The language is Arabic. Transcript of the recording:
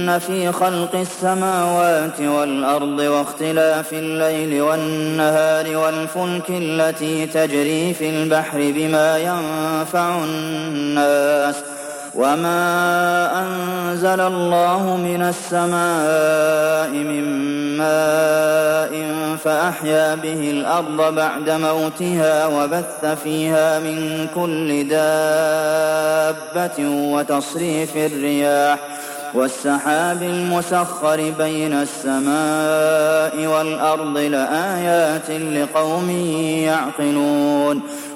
إِنَّ فِي خَلْقِ السَّمَاوَاتِ وَالْأَرْضِ وَاخْتِلَافِ اللَّيْلِ وَالنَّهَارِ وَالْفُلْكِ الَّتِي تَجْرِي فِي الْبَحْرِ بِمَا يَنفَعُ النَّاسَ وَمَا أَنزَلَ اللَّهُ مِنَ السَّمَاءِ مِن مَّاءٍ فَأَحْيَا بِهِ الْأَرْضَ بَعْدَ مَوْتِهَا وَبَثَّ فِيهَا مِن كُلِّ دَابَّةٍ وَتَصْرِيفِ الرِّيَاحِ وَالسَّحَابِ الْمُسَخَّرِ بَيْنَ السَّمَاءِ وَالْأَرْضِ لَآيَاتٍ لِّقَوْمٍ يَعْقِلُونَ